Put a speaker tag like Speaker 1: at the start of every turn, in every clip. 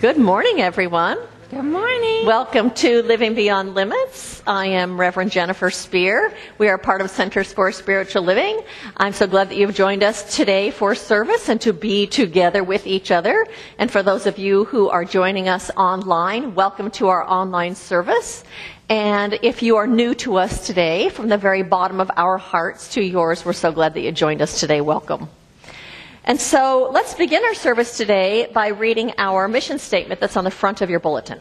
Speaker 1: Good morning, everyone.
Speaker 2: Good morning.
Speaker 1: Welcome to Living Beyond Limits. I am Reverend Jennifer Spear. We are part of Centers for Spiritual Living. I'm so glad that you've joined us today for service and to be together with each other. And for those of you who are joining us online, welcome to our online service. And if you are new to us today, from the very bottom of our hearts to yours, we're so glad that you joined us today. Welcome. And so let's begin our service today by reading our mission statement that's on the front of your bulletin.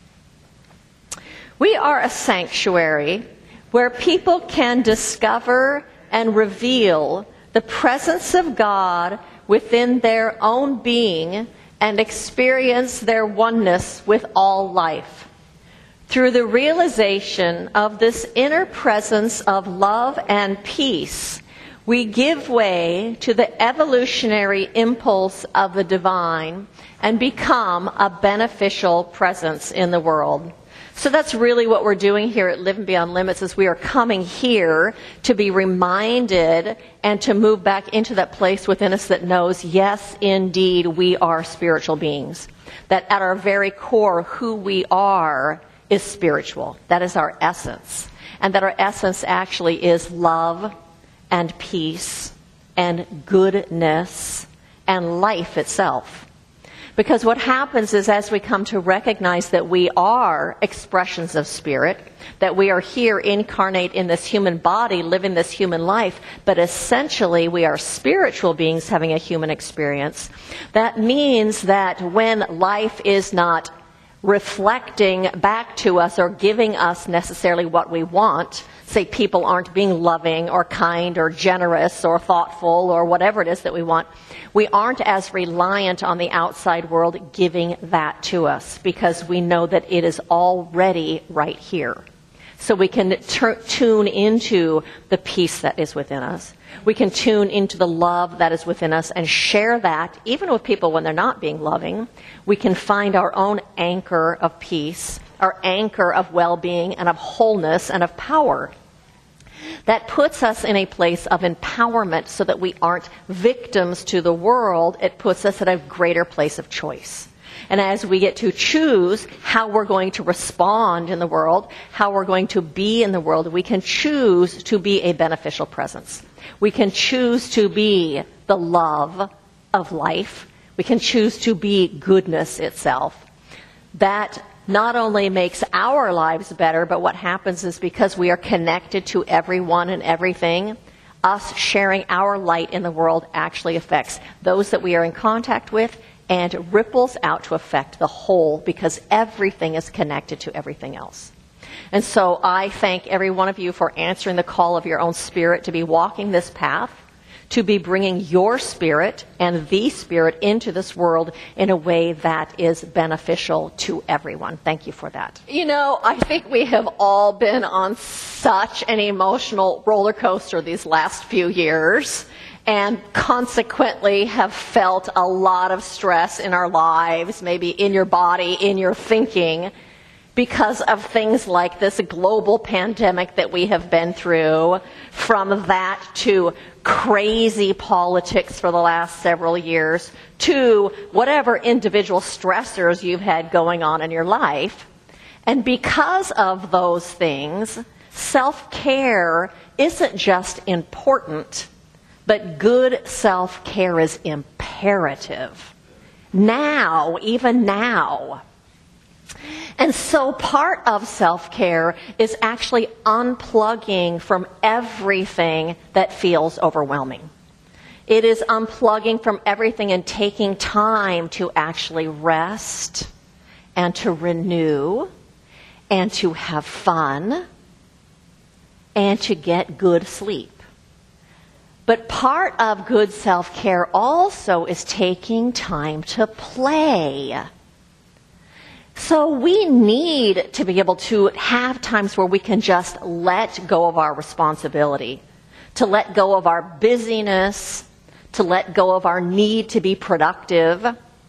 Speaker 1: We are a sanctuary where people can discover and reveal the presence of God within their own being and experience their oneness with all life. Through the realization of this inner presence of love and peace, we give way to the evolutionary impulse of the divine and become a beneficial presence in the world. So that's really what we're doing here at Living Beyond Limits, is we are coming here to be reminded and to move back into that place within us that knows, yes, indeed, we are spiritual beings. That at our very core, who we are is spiritual. That is our essence. And that our essence actually is love and peace and goodness and life itself. Because what happens is, as we come to recognize that we are expressions of spirit, that we are here incarnate in this human body, living this human life, but essentially we are spiritual beings having a human experience, that means that when life is not reflecting back to us or giving us necessarily what we want, say people aren't being loving or kind or generous or thoughtful or whatever it is that we want, we aren't as reliant on the outside world giving that to us, because we know that it is already right here. So we can tune into the peace that is within us. We can tune into the love that is within us and share that even with people when they're not being loving. We can find our own anchor of peace, our anchor of well-being and of wholeness and of power. That puts us in a place of empowerment so that we aren't victims to the world. It puts us at a greater place of choice. And as we get to choose how we're going to respond in the world, how we're going to be in the world, we can choose to be a beneficial presence. We can choose to be the love of life. We can choose to be goodness itself. That not only makes our lives better, but what happens is, because we are connected to everyone and everything, us sharing our light in the world actually affects those that we are in contact with and ripples out to affect the whole, because everything is connected to everything else. And so I thank every one of you for answering the call of your own spirit to be walking this path, to be bringing your spirit and the spirit into this world in a way that is beneficial to everyone. Thank you for that. You know, I think we have all been on such an emotional roller coaster these last few years, and consequently have felt a lot of stress in our lives, maybe in your body, in your thinking, because of things like this global pandemic that we have been through, from that to crazy politics for the last several years, to whatever individual stressors you've had going on in your life. And because of those things, self-care isn't just important, but good self-care is imperative. Now, even now. And so part of self-care is actually unplugging from everything that feels overwhelming. It is unplugging from everything and taking time to actually rest and to renew and to have fun and to get good sleep. But part of good self-care also is taking time to play. So we need to be able to have times where we can just let go of our responsibility, to let go of our busyness, to let go of our need to be productive.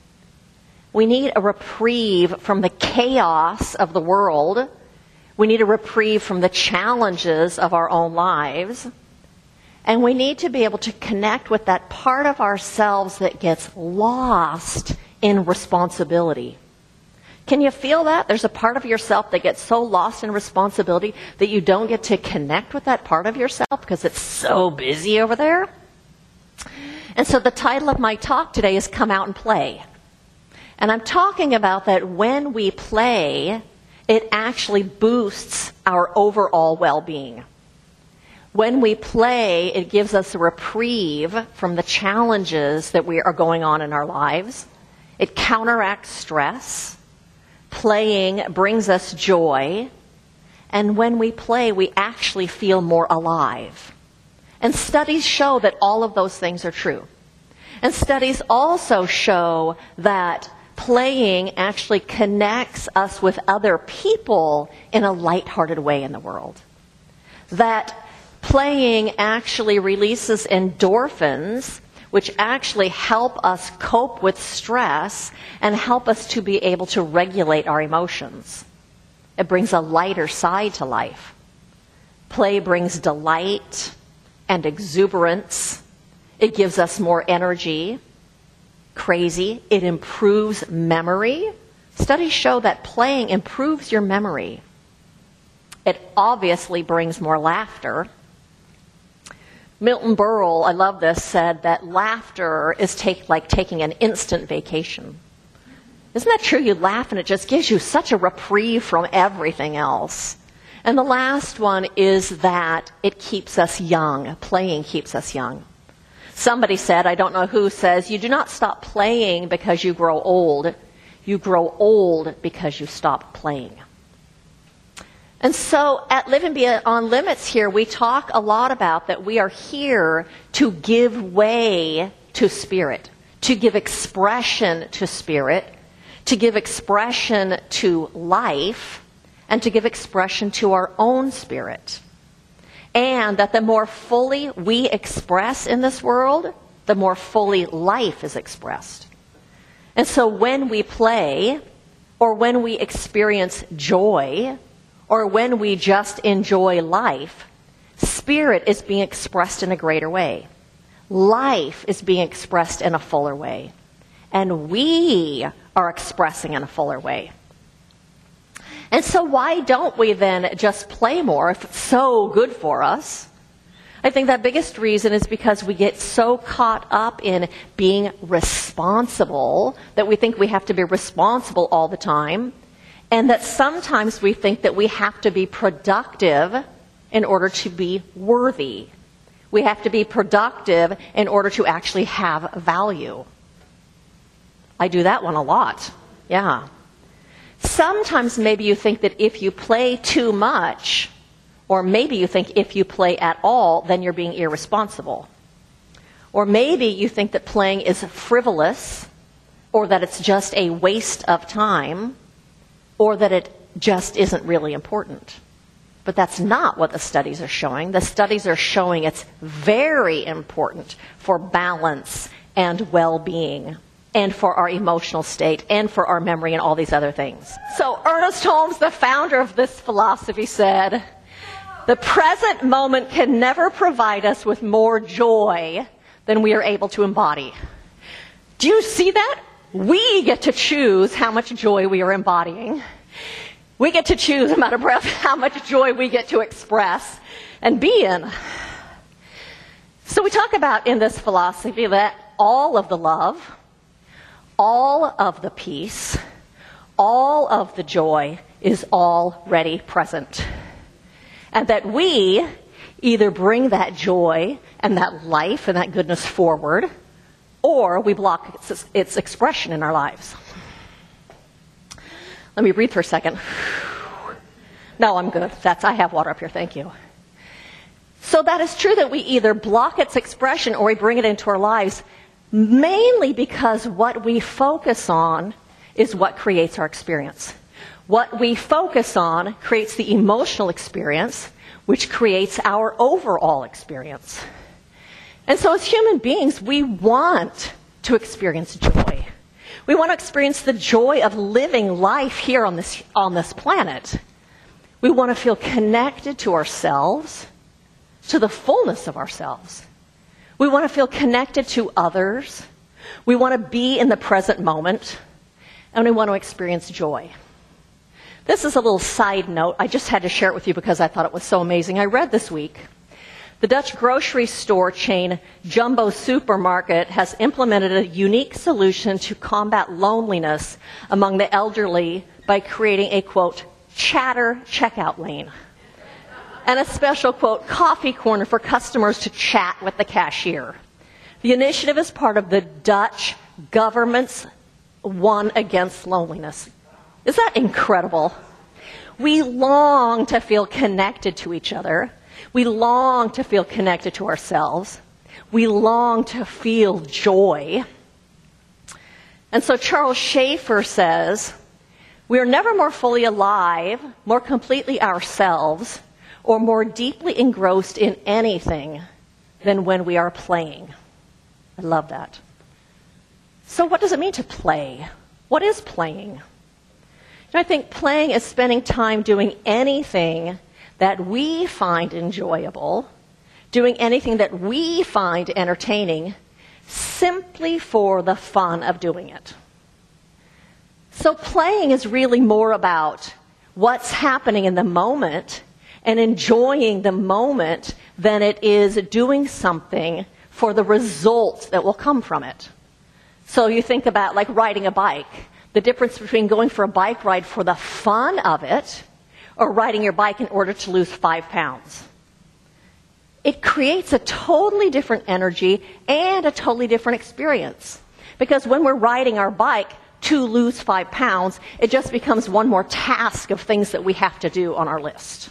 Speaker 1: We need a reprieve from the chaos of the world. We need a reprieve from the challenges of our own lives. And we need to be able to connect with that part of ourselves that gets lost in responsibility. Can you feel that? There's a part of yourself that gets so lost in responsibility that you don't get to connect with that part of yourself because it's so busy over there. And so the title of my talk today is Come Out and Play. And I'm talking about that when we play, it actually boosts our overall well-being. When we play, it gives us a reprieve from the challenges that are going on in our lives. It counteracts stress. Playing brings us joy. And when we play, we actually feel more alive. And studies show that all of those things are true. And studies also show that playing actually connects us with other people in a lighthearted way in the world. That playing actually releases endorphins, which actually help us cope with stress and help us to be able to regulate our emotions. It brings a lighter side to life. Play brings delight and exuberance. It gives us more energy. Crazy. It improves memory. Studies show that playing improves your memory. It obviously brings more laughter. Milton Berle, I love this, said that laughter is like taking an instant vacation. Isn't that true? You laugh and it just gives you such a reprieve from everything else. And the last one is that it keeps us young. Playing keeps us young. Somebody said, I don't know who, says, you do not stop playing because you grow old. You grow old because you stop playing. And so at Living Beyond Limits here, we talk a lot about that we are here to give way to spirit, to give expression to spirit, to give expression to life, and to give expression to our own spirit. And that the more fully we express in this world, the more fully life is expressed. And so when we play, or when we experience joy, or when we just enjoy life, spirit is being expressed in a greater way. Life is being expressed in a fuller way. And we are expressing in a fuller way. And so why don't we then just play more if it's so good for us? I think that biggest reason is because we get so caught up in being responsible that we think we have to be responsible all the time, and that sometimes we think that we have to be productive in order to be worthy. We have to be productive in order to actually have value. I do that one a lot. Yeah. Sometimes maybe you think that if you play too much, or maybe you think if you play at all, then you're being irresponsible. Or maybe you think that playing is frivolous, or that it's just a waste of time, or that it just isn't really important. But that's not what the studies are showing. The studies are showing it's very important for balance and well-being, and for our emotional state, and for our memory, and all these other things. So Ernest Holmes, the founder of this philosophy, said, the present moment can never provide us with more joy than we are able to embody. Do you see that? We get to choose how much joy we are embodying. We get to choose, no matter how much joy we get to express and be in. So we talk about in this philosophy that all of the love, all of the peace, all of the joy is already present. And that we either bring that joy and that life and that goodness forward, or we block its expression in our lives. Let me breathe for a second. No, I'm good. I have water up here. Thank you. So that is true that we either block its expression or we bring it into our lives, mainly because what we focus on is what creates our experience. What we focus on creates the emotional experience, which creates our overall experience. And so as human beings, we want to experience joy. We want to experience the joy of living life here on this planet. We want to feel connected to ourselves, to the fullness of ourselves. We want to feel connected to others. We want to be in the present moment. and we want to experience joy. This is a little side note. I just had to share it with you because I thought it was so amazing. I read this week, the Dutch grocery store chain Jumbo Supermarket has implemented a unique solution to combat loneliness among the elderly by creating a, quote, chatter checkout lane, and a special, quote, coffee corner for customers to chat with the cashier. The initiative is part of the Dutch government's One Against Loneliness. Is that incredible? We long to feel connected to each other. We long to feel connected to ourselves. We long to feel joy. And so Charles Schaeffer says, we are never more fully alive, more completely ourselves, or more deeply engrossed in anything than when we are playing. I love that. So what does it mean to play? What is playing? I think playing is spending time doing anything that we find enjoyable, doing anything that we find entertaining, simply for the fun of doing it. So playing is really more about what's happening in the moment and enjoying the moment than it is doing something for the result that will come from it. So you think about like riding a bike, the difference between going for a bike ride for the fun of it or riding your bike in order to lose 5 pounds. It creates a totally different energy and a totally different experience. Because when we're riding our bike to lose 5 pounds, it just becomes one more task of things that we have to do on our list.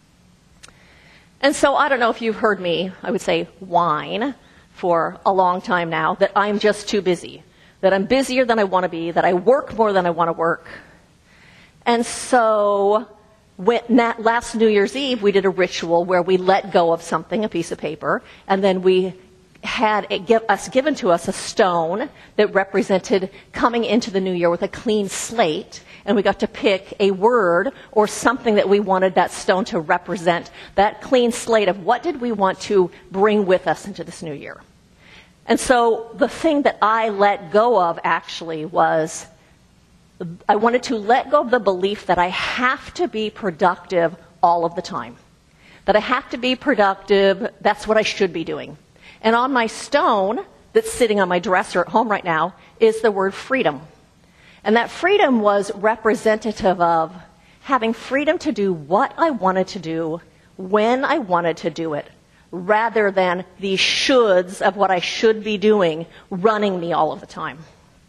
Speaker 1: And so I don't know if you've heard me, I would say, whine for a long time now, that I'm just too busy, that I'm busier than I want to be, that I work more than I want to work. And so last New Year's Eve, we did a ritual where we let go of something, a piece of paper, and then we had given to us a stone that represented coming into the new year with a clean slate, and we got to pick a word or something that we wanted that stone to represent, that clean slate of what did we want to bring with us into this new year. And so the thing that I let go of actually was I wanted to let go of the belief that I have to be productive all of the time, that I have to be productive, that's what I should be doing. And on my stone that's sitting on my dresser at home right now is the word freedom. And that freedom was representative of having freedom to do what I wanted to do, when I wanted to do it, rather than the shoulds of what I should be doing running me all of the time.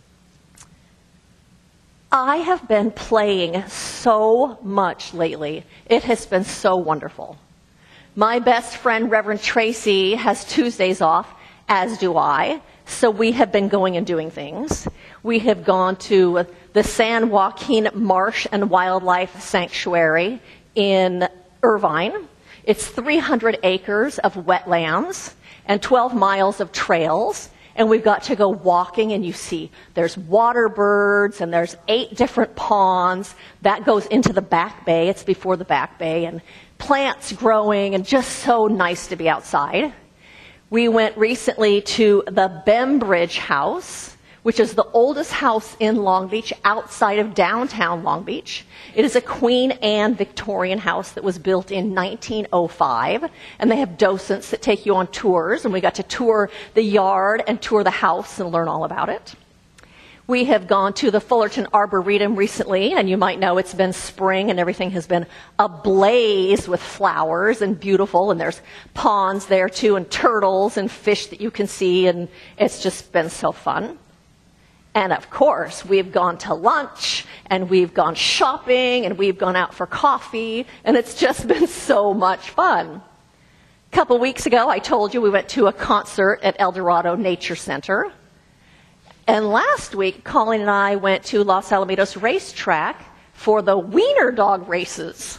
Speaker 1: I have been playing so much lately. It has been so wonderful. My best friend, Reverend Tracy, has Tuesdays off, as do I, so we have been going and doing things. We have gone to the San Joaquin Marsh and Wildlife Sanctuary in Irvine. It's 300 acres of wetlands and 12 miles of trails. And we've got to go walking, and you see there's water birds, and there's 8 different ponds. That goes into the back bay. It's before the back bay, and plants growing, and just so nice to be outside. We went recently to the Bembridge House, which is the oldest house in Long Beach outside of downtown Long Beach. It is a Queen Anne Victorian house that was built in 1905, and they have docents that take you on tours, and we got to tour the yard and tour the house and learn all about it. We have gone to the Fullerton Arboretum recently, and you might know it's been spring and everything has been ablaze with flowers and beautiful, and there's ponds there too, and turtles and fish that you can see, and it's just been so fun. And of course, we've gone to lunch, and we've gone shopping, and we've gone out for coffee, and it's just been so much fun. A couple weeks ago, I told you we went to a concert at El Dorado Nature Center. And last week, Colleen and I went to Los Alamitos Racetrack for the wiener dog races.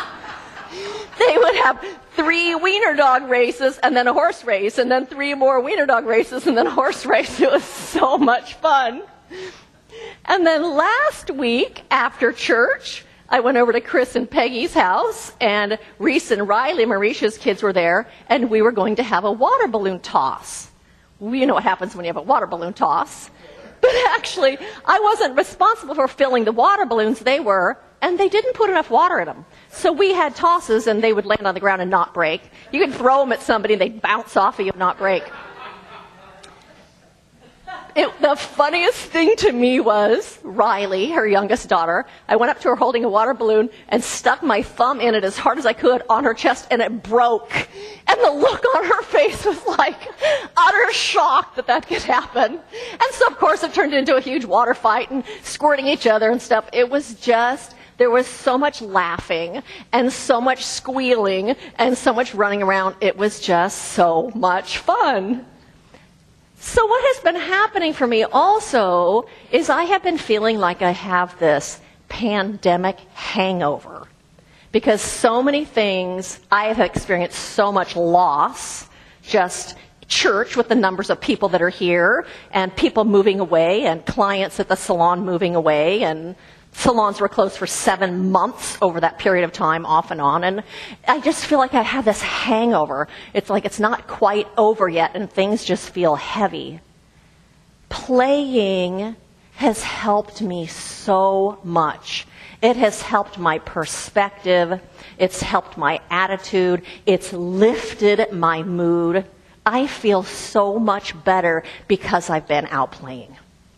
Speaker 1: They would have 3 wiener dog races, and then a horse race, and then 3 more wiener dog races, and then a horse race. It was so much fun. And then last week, after church, I went over to Chris and Peggy's house, and Reese and Riley, Marisha's kids, were there, and we were going to have a water balloon toss. You know what happens when you have a water balloon toss. But actually, I wasn't responsible for filling the water balloons. They were, and they didn't put enough water in them. So we had tosses, and they would land on the ground and not break. You could throw them at somebody, and they'd bounce off of you and not break. The funniest thing to me was Riley, her youngest daughter. I went up to her holding a water balloon and stuck my thumb in it as hard as I could on her chest, and it broke. And the look on her face was like utter shock that could happen. And so, of course, it turned into a huge water fight and squirting each other and stuff. It was just, there was so much laughing and so much squealing and so much running around. It was just so much fun. So what has been happening for me also is I have been feeling like I have this pandemic hangover, because so many things, I have experienced so much loss, just church with the numbers of people that are here, and people moving away, and clients at the salon moving away, and salons were closed for 7 months over that period of time, off and on, and I just feel like I have this hangover. It's like it's not quite over yet, and things just feel heavy. Playing has helped me so much. It has helped my perspective. It's helped my attitude. It's lifted my mood. I feel so much better because I've been out playing.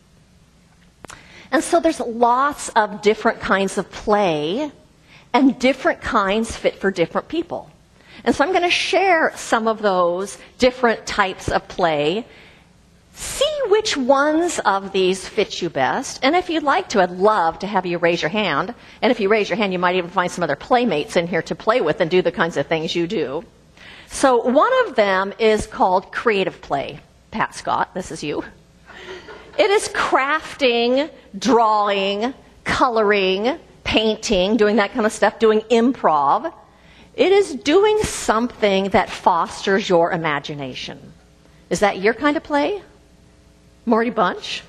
Speaker 1: And so there's lots of different kinds of play, and different kinds fit for different people. And so I'm going to share some of those different types of play. See which ones of these fit you best. And if you'd like to, I'd love to have you raise your hand. And if you raise your hand, you might even find some other playmates in here to play with and do the kinds of things you do. So one of them is called creative play. Pat Scott, this is you. It is crafting, drawing, coloring, painting, doing that kind of stuff, doing improv. It is doing something that fosters your imagination. Is that your kind of play? Marty Bunch?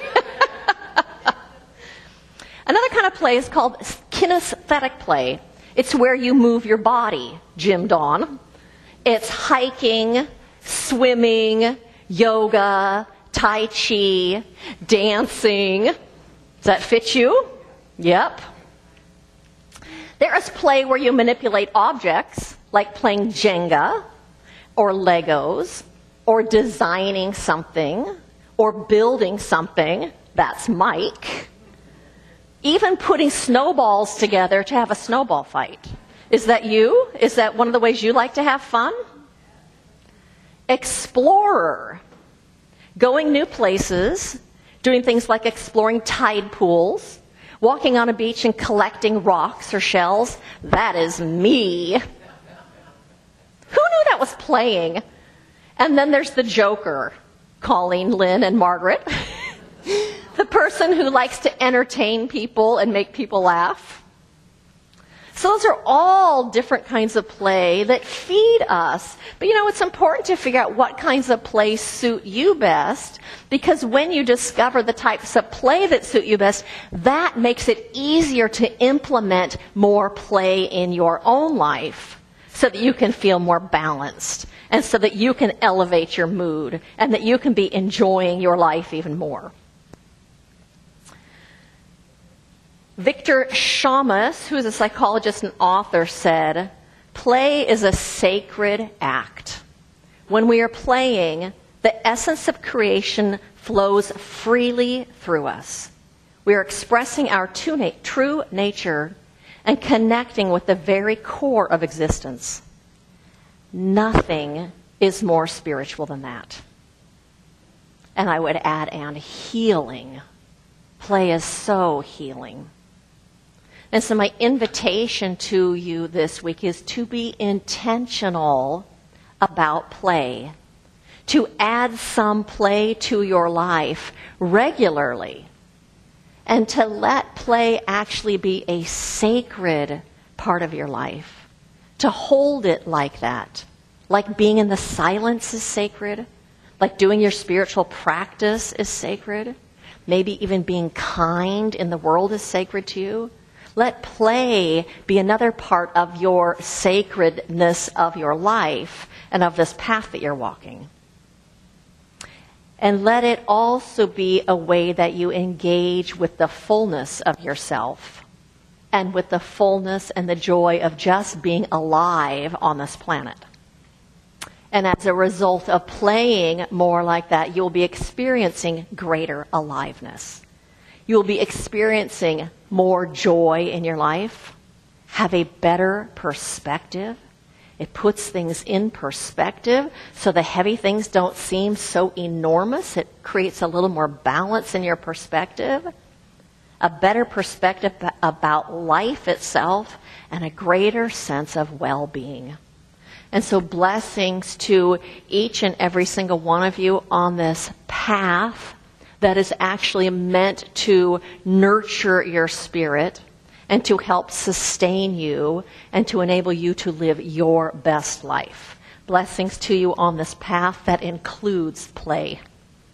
Speaker 1: Another kind of play is called kinesthetic play. It's where you move your body, Jim Dawn. It's hiking, swimming, yoga, Tai Chi, dancing. Does that fit you? Yep. There is play where you manipulate objects, like playing Jenga, or Legos, or designing something, or building something. That's Mike. Even putting snowballs together to have a snowball fight. Is that you? Is that one of the ways you like to have fun? Explorer. Going new places, doing things like exploring tide pools, walking on a beach and collecting rocks or shells. That is me. Who knew that was playing? And then there's the joker, Colleen, Lynn, and Margaret. The person who likes to entertain people and make people laugh. So those are all different kinds of play that feed us. But you know, it's important to figure out what kinds of play suit you best, because when you discover the types of play that suit you best, that makes it easier to implement more play in your own life so that you can feel more balanced and so that you can elevate your mood and that you can be enjoying your life even more. Victor Shamas, who is a psychologist and author, said, "Play is a sacred act. When we are playing, the essence of creation flows freely through us. We are expressing our true nature and connecting with the very core of existence. Nothing is more spiritual than that." And I would add, and healing. Play is so healing. And so my invitation to you this week is to be intentional about play, to add some play to your life regularly, and to let play actually be a sacred part of your life, to hold it like that, like being in the silence is sacred, like doing your spiritual practice is sacred, maybe even being kind in the world is sacred to you. Let play be another part of your sacredness of your life and of this path that you're walking. And let it also be a way that you engage with the fullness of yourself and with the fullness and the joy of just being alive on this planet. And as a result of playing more like that, you'll be experiencing greater aliveness. You'll be experiencing more joy in your life, have a better perspective. It puts things in perspective so the heavy things don't seem so enormous. It creates a little more balance in your perspective, a better perspective about life itself, and a greater sense of well-being. And so blessings to each and every single one of you on this path that is actually meant to nurture your spirit and to help sustain you and to enable you to live your best life. Blessings to you on this path that includes play.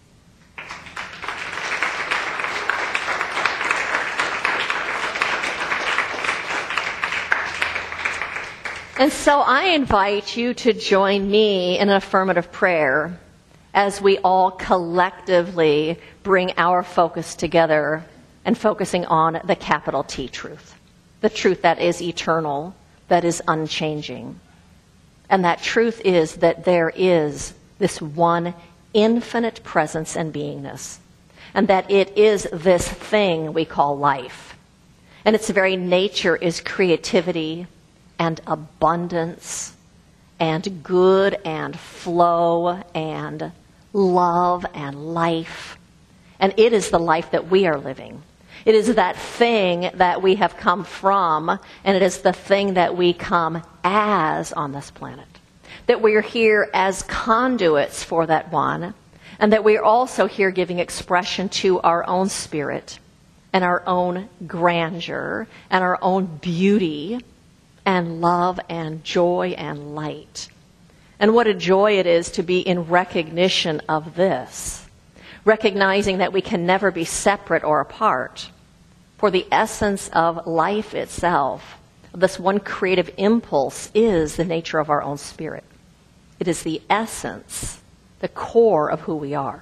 Speaker 1: And so I invite you to join me in an affirmative prayer as we all collectively bring our focus together and focusing on the capital T truth. The truth that is eternal, that is unchanging. And that truth is that there is this one infinite presence and beingness. And that it is this thing we call life. And its very nature is creativity and abundance and good and flow and love and life. And it is the life that we are living. It is that thing that we have come from, and it is the thing that we come as on this planet. That we are here as conduits for that one, and that we are also here giving expression to our own spirit and our own grandeur and our own beauty and love and joy and light. And what a joy it is to be in recognition of this, recognizing that we can never be separate or apart. For the essence of life itself, this one creative impulse, is the nature of our own spirit. It is the essence, the core of who we are.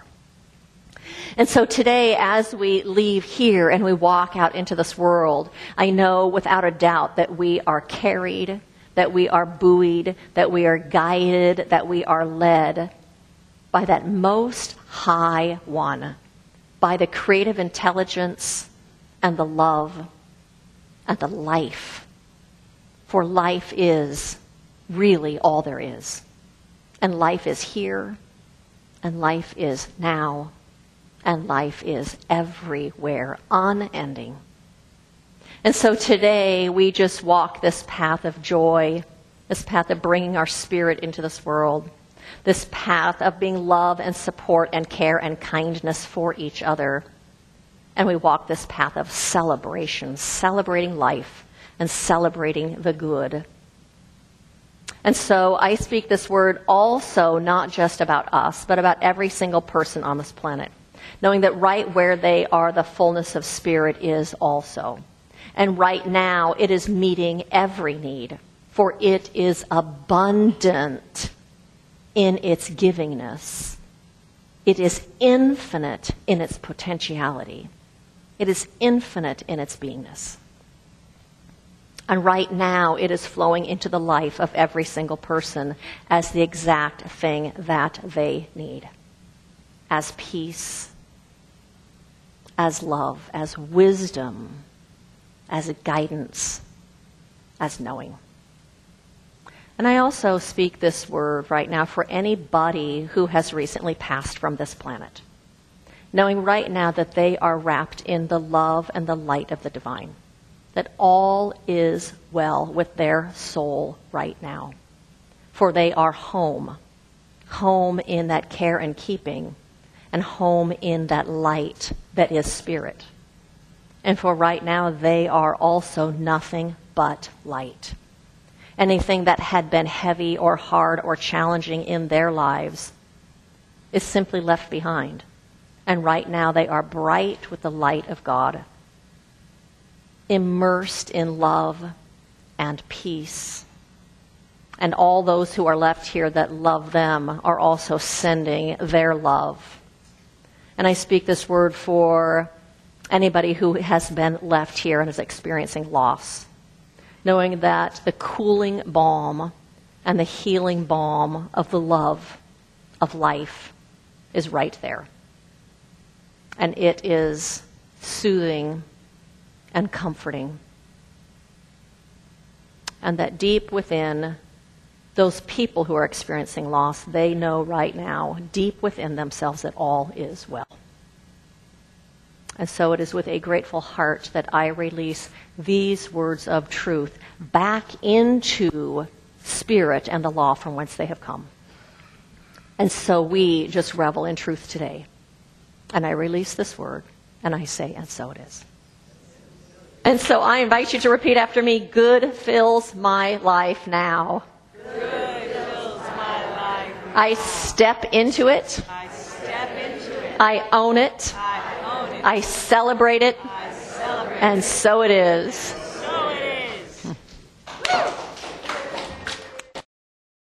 Speaker 1: And so today, as we leave here and we walk out into this world, I know without a doubt that we are carried, that we are buoyed, that we are guided, that we are led by that most high one, by the creative intelligence and the love and the life. For life is really all there is. And life is here, and life is now, and life is everywhere, unending. And so today we just walk this path of joy, this path of bringing our spirit into this world, this path of being love and support and care and kindness for each other. And we walk this path of celebration, celebrating life and celebrating the good. And so I speak this word also not just about us, but about every single person on this planet, knowing that right where they are, the fullness of spirit is also. And right now, it is meeting every need, for it is abundant in its givingness. It is infinite in its potentiality. It is infinite in its beingness. And right now, it is flowing into the life of every single person as the exact thing that they need. As peace, as love, as wisdom, as guidance, as knowing. And I also speak this word right now for anybody who has recently passed from this planet, knowing right now that they are wrapped in the love and the light of the divine, that all is well with their soul right now, for they are home, home in that care and keeping, and home in that light that is spirit. And for right now, they are also nothing but light. Anything that had been heavy or hard or challenging in their lives is simply left behind. And right now, they are bright with the light of God, immersed in love and peace. And all those who are left here that love them are also sending their love And I speak this word for anybody who has been left here and is experiencing loss, knowing that the cooling balm and the healing balm of the love of life is right there. And it is soothing and comforting. And that deep within those people who are experiencing loss, they know right now, deep within themselves, that all is well. And so it is with a grateful heart that I release these words of truth back into spirit and the law from whence they have come. And so we just revel in truth today. And I release this word, and I say, and so it is. And so I invite you to repeat after me, good fills my life now.
Speaker 2: Good fills my life.
Speaker 1: I step into it.
Speaker 2: I step into it.
Speaker 1: I own it.
Speaker 2: I own it.
Speaker 1: I celebrate it.
Speaker 2: I celebrate
Speaker 1: And so it is.